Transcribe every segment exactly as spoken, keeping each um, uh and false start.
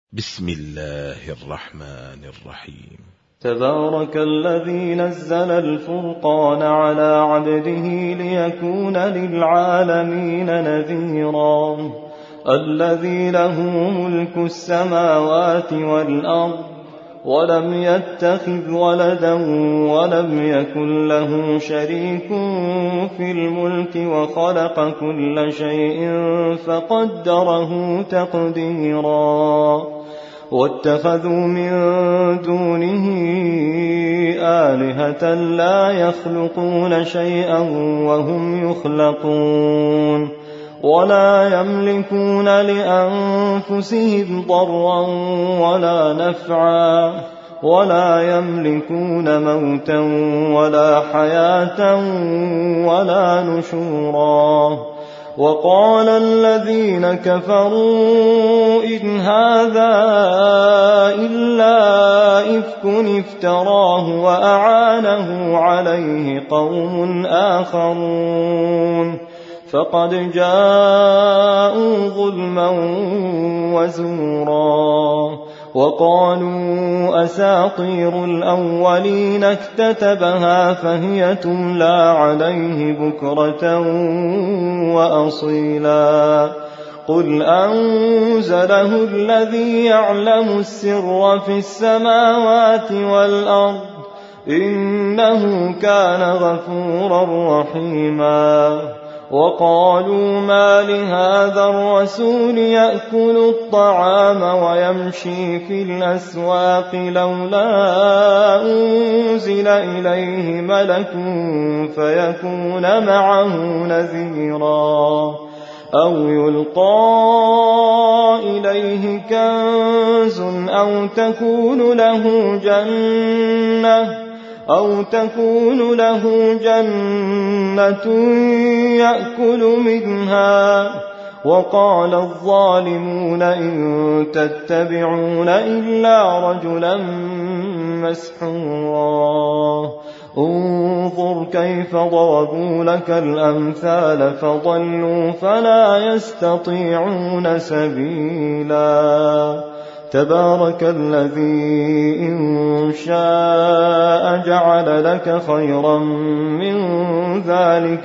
بسم الله الرحمن الرحيم. تبارك الذي نزل الفرقان على عبده ليكون للعالمين نذيرا الذي له ملك السماوات والأرض ولم يتخذ ولدا ولم يكن له شريك في الملك وخلق كل شيء فقدره تقديرا واتخذوا من دونه آلهة لا يخلقون شيئا وهم يخلقون ولا يملكون لأنفسهم ضرا ولا نفعا ولا يملكون موتا ولا حياة ولا نشورا. وقال الذين كفروا إن هذا إلا إفك افتراه وأعانه عليه قوم آخرون فقد جاءوا ظلما وزورا. وقالوا أساطير الأولين اكتتبها فهي تملى عليه بكرة وأصيلا. قل أنزله الذي يعلم السر في السماوات والأرض إنه كان غفورا رحيما. وقالوا ما لهذا الرسول يأكل الطعام ويمشي في الأسواق لولا أنزل إليه ملك فيكون معه نذيرا أو يلقى إليه كنز أو تكون له جنة أو تكون له جنة يأكل منها. وقال الظالمون إن تتبعون إلا رجلا مسحورا. انظر كيف ضربوا لك الأمثال فضلوا فلا يستطيعون سبيلا. تبارك الذي إن شاء جعل لك خيرا من ذلك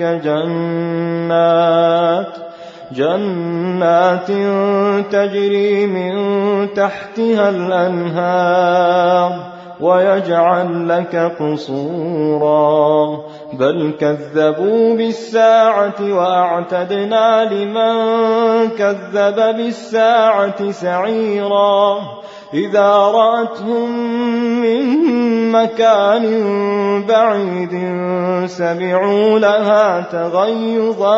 جنات جنات تجري من تحتها الأنهار ويجعل لك قصورا بل كذبوا بالساعة وأعتدنا لمن كذب بالساعة سعيرا. إذا رأتهم من مكان بعيد سمعوا لها تغيظا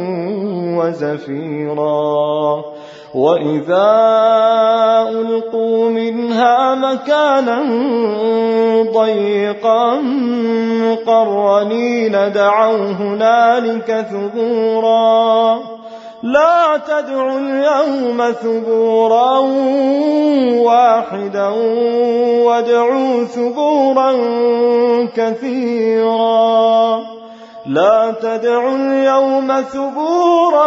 وزفيرا وإذا ألقوا منها مكانا ضيقا مقرنين دعوا هنالك ثبورا. لا تدعوا اليوم ثبورا واحدا وادعوا ثبورا كثيرا. لا تدعوا اليوم ثبورا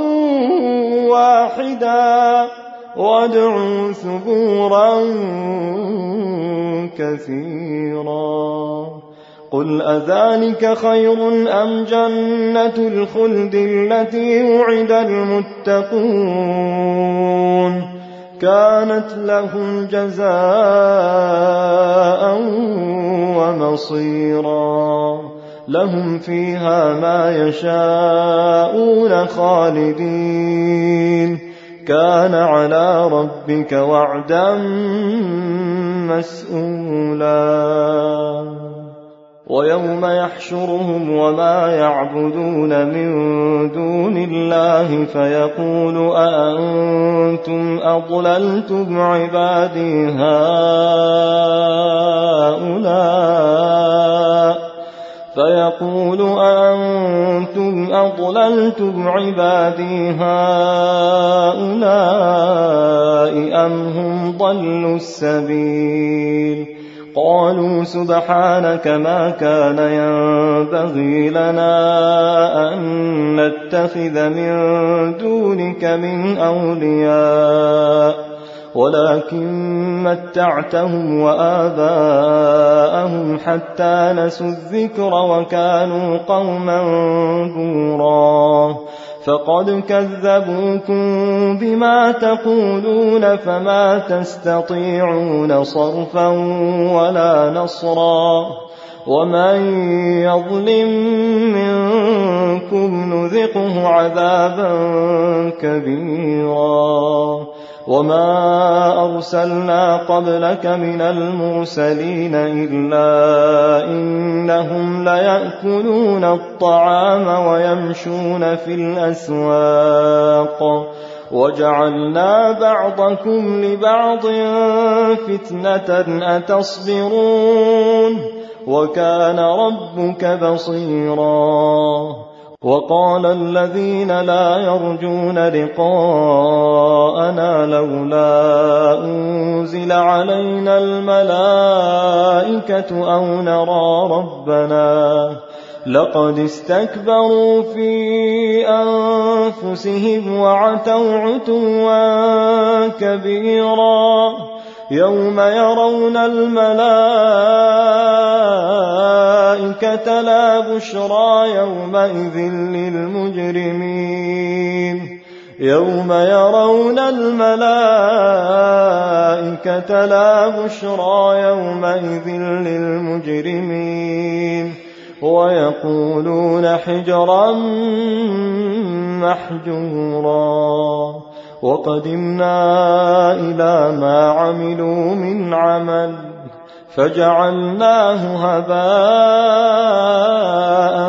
واحدا وادعوا ثبورا كثيرا. قل أذلك خير أم جنة الخلد التي وعد المتقون كانت لهم جزاء ومصيرا. لهم فيها ما يشاءون خالدين كان على ربك وعدا مسئولا. ويوم يحشرهم وما يعبدون من دون الله فيقول أأنتم أضللتم عبادي هؤلاء فيقول أأنتم أضللتم عبادي هؤلاء أم هم ضلوا السبيل. قالوا سبحانك ما كان ينبغي لنا أن نتخذ من دونك من أولياء ولكن متعتهم وآباءهم حتى نسوا الذكر وكانوا قوما بورا فقد كذبوكم بما تقولون فما تستطيعون صرفا ولا نصرا ومن يظلم منكم نذقه عذابا كبيرا وما أرسلنا قبلك من المرسلين إلا إنهم ليأكلون الطعام ويمشون في الأسواق وجعلنا بعضكم لبعض فتنة أتصبرون وكان ربك بصيرا وقال الذين لا يرجون لقاءنا لولا أنزل علينا الملائكة أو نرى ربنا لقد استكبروا في أنفسهم وعتوا عتوا كبيرا يوم يرون الملائكة لا بشرى يومئذ للمجرمين يوم يرون الملائكة لا بشرى يومئذ للمجرمين ويقولون حجرا محجورا وقدمنا إلى ما عملوا من عمل فجعلناه هباء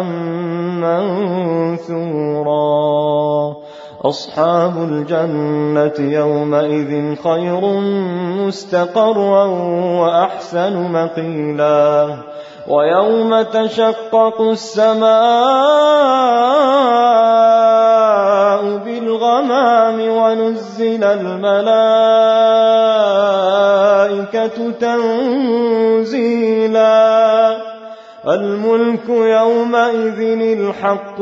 منثورا أصحاب الجنة يومئذ خير مستقرا وأحسن مقيلا ويوم تشقق السماء بالغمام ونزل الملائكة تنزيلا الملك يومئذ الحق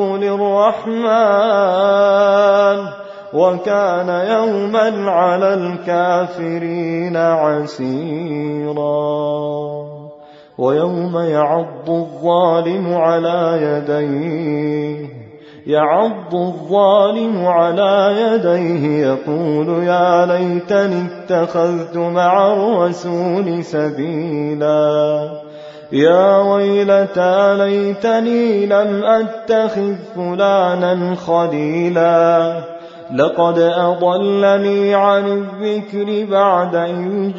للرحمن وكان يوما على الكافرين عسيرا ويوم يعض الظالم على يديه يعض الظالم على يديه يقول يا ليتني اتخذت مع الرسول سبيلا يا ويلتى ليتني لم أتخذ فلانا خليلا لقد أضلني عن الذكر بعد إذ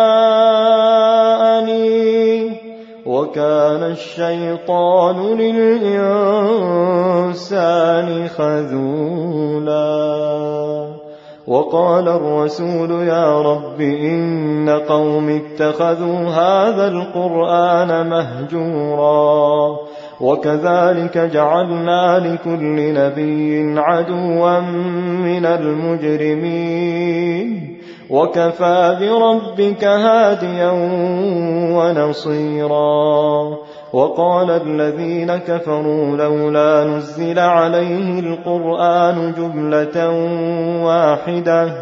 جاءني وكان الشيطان للإنسان خذولا وقال الرسول يا رب إن قوم اتخذوا هذا القرآن مهجورا وكذلك جعلنا لكل نبي عدوا من المجرمين وكفى بربك هاديا ونصيرا وقال الذين كفروا لولا نزل عليه القرآن جملة واحدة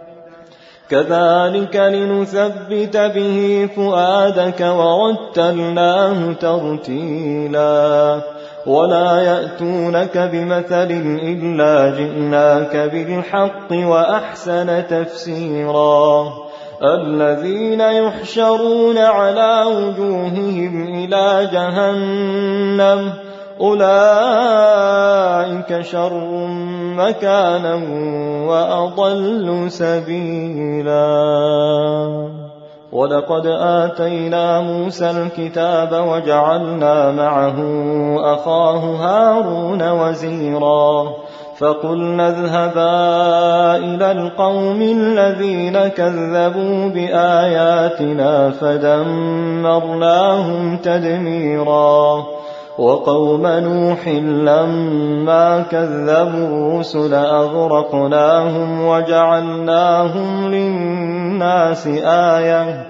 كذلك لنثبت به فؤادك ورتلناه ترتيلا ولا يأتونك بمثل إلا جئناك بالحق وأحسن تفسيرا الذين يحشرون على وجوههم إلى جهنم أولئك شر مكانا وأضل سبيلا ولقد آتينا موسى الكتاب وجعلنا معه أخاه هارون وزيرا فقلنا اذهبا إلى القوم الذين كذبوا بآياتنا فدمرناهم تدميرا وقوم نوح لما كذبوا الرسل أغرقناهم وجعلناهم للناس آية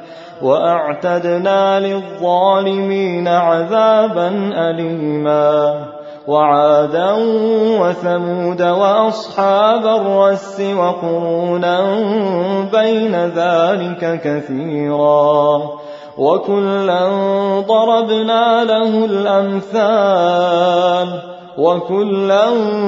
وأعتدنا للظالمين عذابا أليما وعادا وثمود وأصحاب الرس وقرونا بين ذلك كثيرا وكلا ضربنا له الأمثال وكلا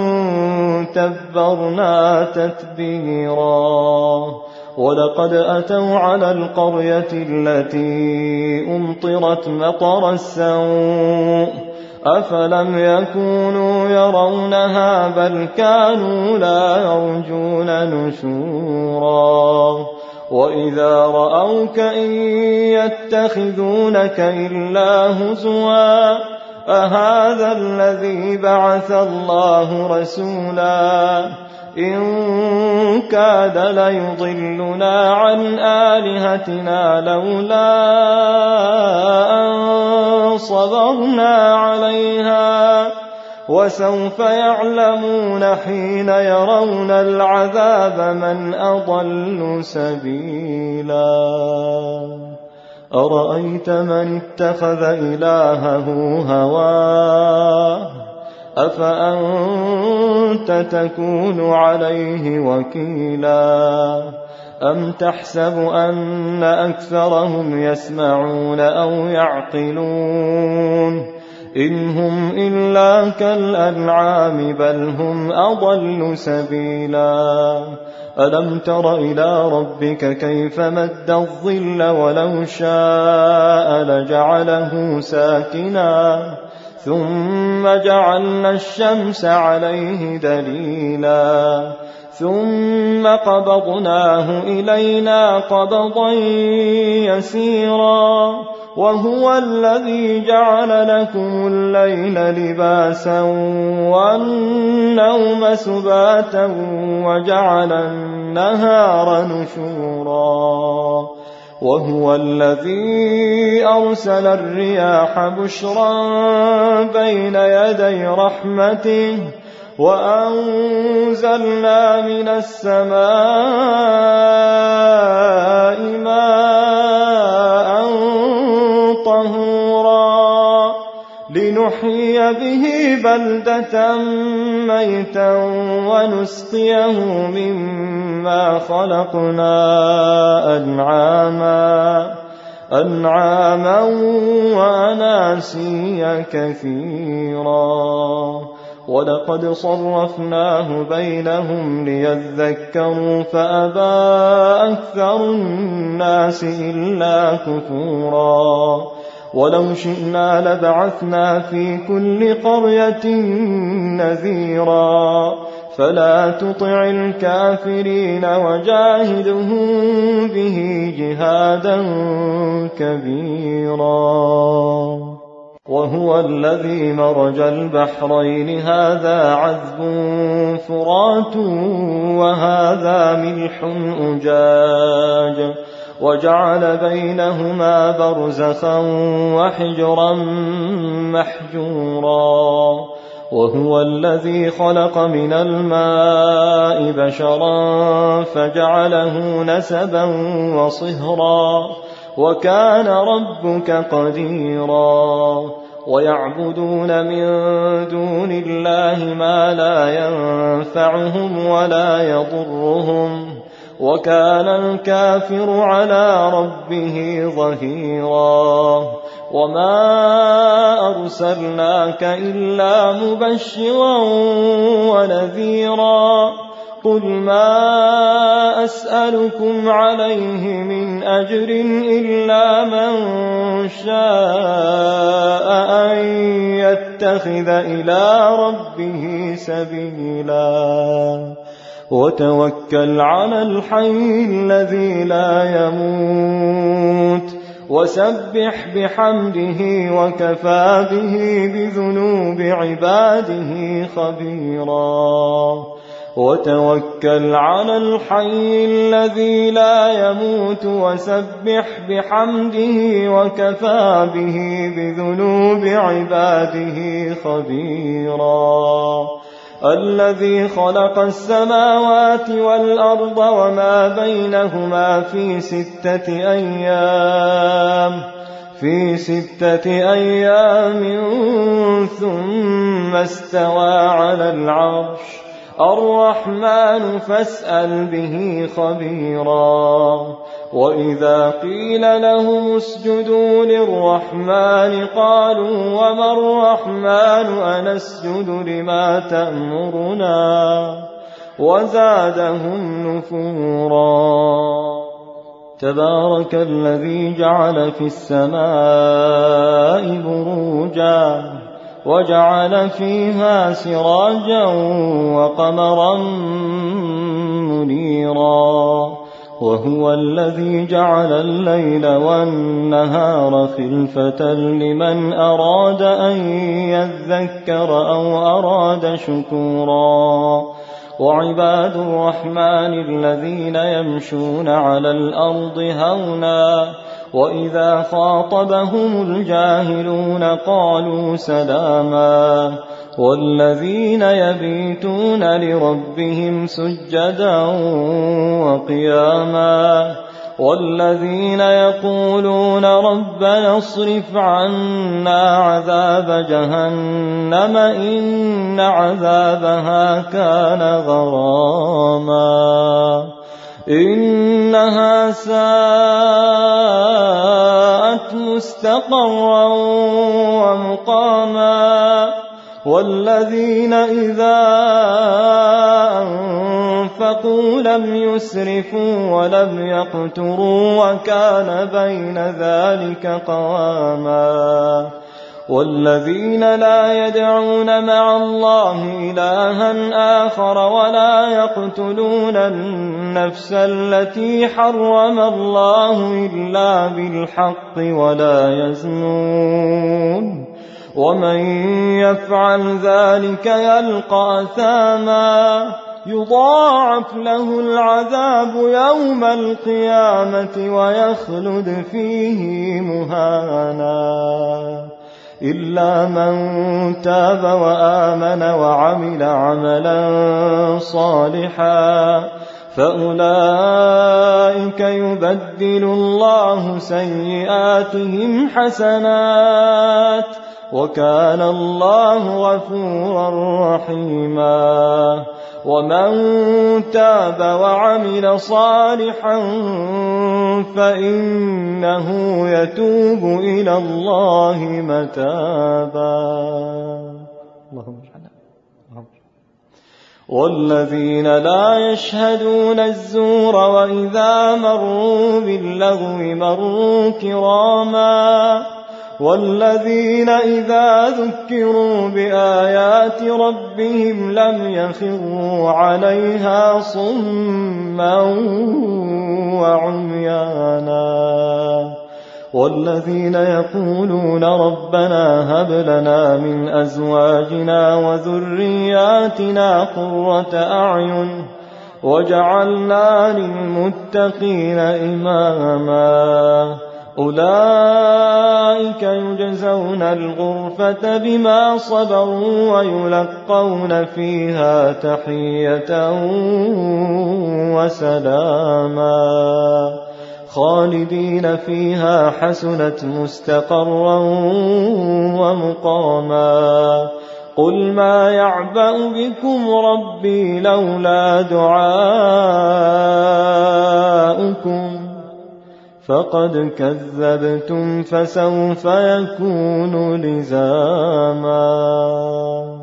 تبرنا تتبيرا ولقد أتوا على القرية التي أمطرت مطر السوء أفلم يكونوا يرونها بل كانوا لا يرجون نشورا وإذا رأوك إن يتخذونك إلا هزوا أهذا الذي بعث الله رسولا إن كاد ليضلنا عن آلهتنا لولا أن صبرنا عليها وسوف يعلمون حين يرون العذاب من أضل سبيلا أرأيت من اتخذ إلهه هواه أفأنت تكون عليه وكيلا أم تحسب أن أكثرهم يسمعون أو يعقلون إن هم إلا كالأنعام بل هم أضل سبيلا ألم تر إلى ربك كيف مد الظل ولو شاء لجعله ساكنا ثم جعلنا الشمس عليه دليلا ثم قبضناه إلينا قبضا يسيرا وهو الذي جعل لكم الليل لباسا والنوم سباتا وجعل النهار نشورا وهو الذي أرسل الرياح بشرا بين يدي رحمته وأنزلنا من السماء ماء طهورا لنحيي به بلدة ميتا ونسقيه مما خلقنا أنعاما أنعاما وأناسيا كثيرا ولقد صرفناه بينهم ليذكروا فأبى أكثر الناس إلا كفورا ولو شئنا لبعثنا في كل قرية نذيرا فلا تطع الكافرين وجاهدهم به جهادا كبيرا وهو الذي مرج البحرين هذا عذب فرات وهذا ملح أجاج وجعل بينهما برزخا وحجرا محجورا وهو الذي خلق من الماء بشرا فجعله نسبا وصهرا وكان ربك قديرا ويعبدون من دون الله ما لا ينفعهم ولا يضرهم وكان الكافر على ربه ظهيرا وما أرسلناك إلا مبشرا ونذيرا قل ما أسألكم عليه من أجر إلا من شاء أن يتخذ إلى ربه سبيلا وتوكل على الحي الذي لا يموت وسبح بحمده وكفى به بذنوب عباده خبيرا وتوكل على الحي الذي لا يموت وسبح بحمده وكفى به بذنوب عباده خبيرا الذي خلق السماوات والأرض وما بينهما في ستة أيام في ستة أيام ثم استوى على العرش الرحمن فاسأل به خبيرا. وإذا قيل لهم اسجدوا للرحمن قالوا وما الرحمن أنسجد لما تأمرنا وزادهم نفورا. تبارك الذي جعل في السماء بروجا وجعل فيها سراجا وقمرا منيرا وهو الذي جعل الليل والنهار خلفة لمن أراد أن يذكر أو أراد شكورا. وعباد الرحمن الذين يمشون على الأرض هونا وإذا خاطبهم الجاهلون قالوا سلاما. والذين يبيتون لربهم سجدا وقياما والذين يقولون ربنا اصرف عنا عذاب جهنم إن عذابها كان غراما إنها ساءت مستقرا ومقاما. والذين إذا أنفقوا لم يسرفوا ولم يقتروا وكان بين ذلك قواما. والذين لا يدعون مع الله إلها آخر ولا يقتلون النفس التي حرم الله إلا بالحق ولا يزنون ومن يفعل ذلك يلقى أثاما يضاعف له العذاب يوم القيامة ويخلد فيه مهانا إلا من تاب وآمن وعمل عملا صالحا فأولئك يبدل الله سيئاتهم حسنات وكان الله غفورا رحيما. ومن تاب وعمل صالحا فإنه يتوب إلى الله متابا. اللهم اجعلنا. والذين لا يشهدون الزور وإذا مروا باللغو مروا كراما. والذين إذا ذكروا بآيات ربهم لم يخروا عليها صما وعميانا. والذين يقولون ربنا هب لنا من أزواجنا وذرياتنا قرة أعين وجعلنا للمتقين إماما. أولئك يجزون الغرفة بما صبروا ويلقون فيها تحية وسلاما خالدين فيها حسنت مستقرا ومقاما. قل ما يعبأ بكم ربي لولا دعاؤكم فقد كذبتم فسوف يكون لزاما.